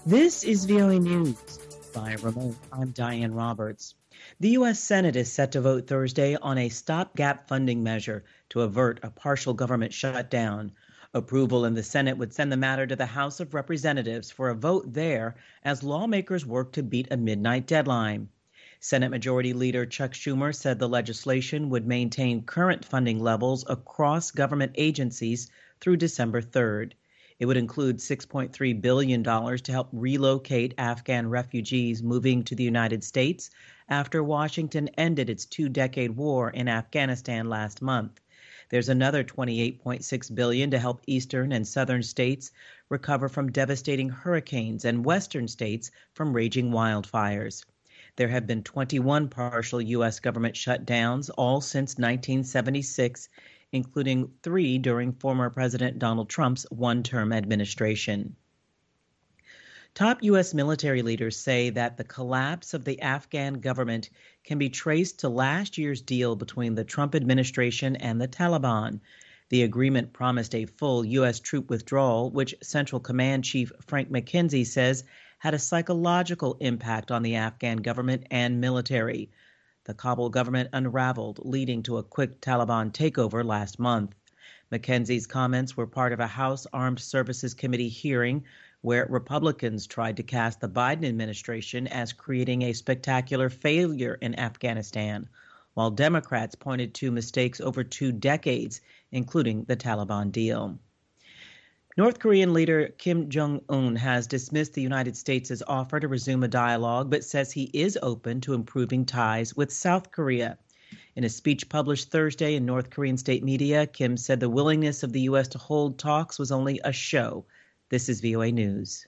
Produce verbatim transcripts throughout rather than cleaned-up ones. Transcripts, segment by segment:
This is V O A News. Via remote, I'm Diane Roberts. The U S. Senate is set to vote Thursday on a stopgap funding measure to avert a partial government shutdown. Approval in the Senate would send the matter to the House of Representatives for a vote there as lawmakers work to beat a midnight deadline. Senate Majority Leader Chuck Schumer said the legislation would maintain current funding levels across government agencies through December third. It would include six point three billion dollars to help relocate Afghan refugees moving to the United States after Washington ended its two-decade war in Afghanistan last month. There's another twenty-eight point six billion dollars to help eastern and southern states recover from devastating hurricanes and western states from raging wildfires. There have been twenty-one partial U S government shutdowns, all since nineteen seventy-six, including three during former President Donald Trump's one-term administration. Top U S military leaders say that the collapse of the Afghan government can be traced to last year's deal between the Trump administration and the Taliban. The agreement promised a full U S troop withdrawal, which Central Command Chief Frank McKenzie says had a psychological impact on the Afghan government and military. The Kabul government unraveled, leading to a quick Taliban takeover last month. McKenzie's comments were part of a House Armed Services Committee hearing where Republicans tried to cast the Biden administration as creating a spectacular failure in Afghanistan, while Democrats pointed to mistakes over two decades, including the Taliban deal. North Korean leader Kim Jong-un has dismissed the United States' offer to resume a dialogue, but says he is open to improving ties with South Korea. In a speech published Thursday in North Korean state media, Kim said the willingness of the U S to hold talks was only a show. This is V O A News.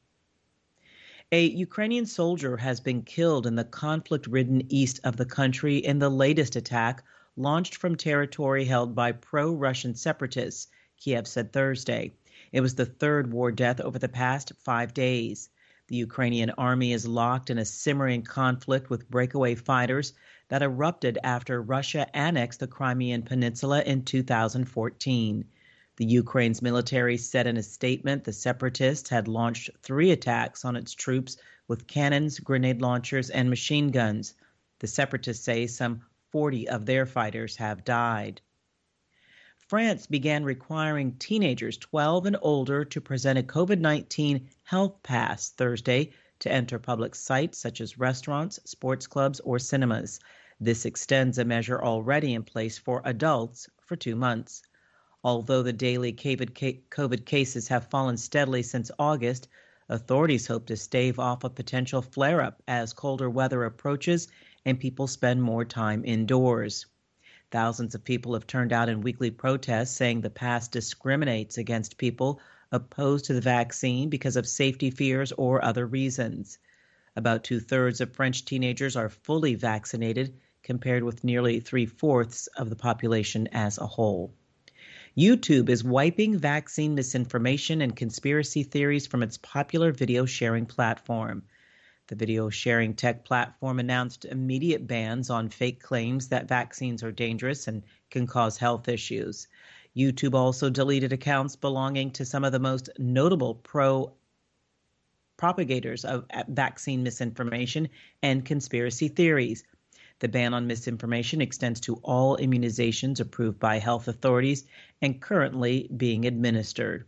A Ukrainian soldier has been killed in the conflict-ridden east of the country in the latest attack launched from territory held by pro-Russian separatists, Kiev said Thursday. It was the third war death over the past five days. The Ukrainian army is locked in a simmering conflict with breakaway fighters that erupted after Russia annexed the Crimean Peninsula in two thousand fourteen. The Ukraine's military said in a statement the separatists had launched three attacks on its troops with cannons, grenade launchers, and machine guns. The separatists say some forty of their fighters have died. France began requiring teenagers twelve and older to present a COVID nineteen health pass Thursday to enter public sites such as restaurants, sports clubs, or cinemas. This extends a measure already in place for adults for two months. Although the daily COVID cases have fallen steadily since August, authorities hope to stave off a potential flare-up as colder weather approaches and people spend more time indoors. Thousands of people have turned out in weekly protests saying the pass discriminates against people opposed to the vaccine because of safety fears or other reasons. About two-thirds of French teenagers are fully vaccinated, compared with nearly three-fourths of the population as a whole. YouTube is wiping vaccine misinformation and conspiracy theories from its popular video sharing platform. The video sharing tech platform announced immediate bans on fake claims that vaccines are dangerous and can cause health issues. YouTube also deleted accounts belonging to some of the most notable pro propagators of vaccine misinformation and conspiracy theories. The ban on misinformation extends to all immunizations approved by health authorities and currently being administered.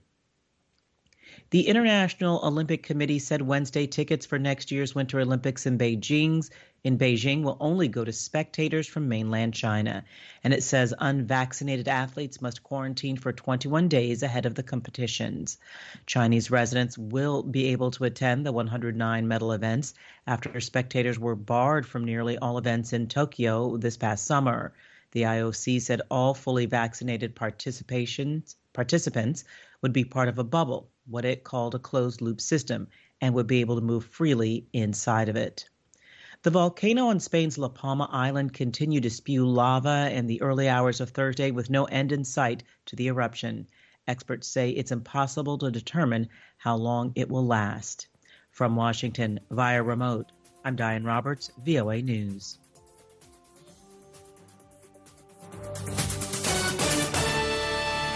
The International Olympic Committee said Wednesday tickets for next year's Winter Olympics in Beijing's, in Beijing will only go to spectators from mainland China. And it says unvaccinated athletes must quarantine for twenty-one days ahead of the competitions. Chinese residents will be able to attend the one hundred nine medal events after spectators were barred from nearly all events in Tokyo this past summer. The I O C said all fully vaccinated participations, participants would be part of a bubble, what it called a closed-loop system, and would be able to move freely inside of it. The volcano on Spain's La Palma Island continued to spew lava in the early hours of Thursday with no end in sight to the eruption. Experts say it's impossible to determine how long it will last. From Washington, via remote, I'm Diane Roberts, V O A News.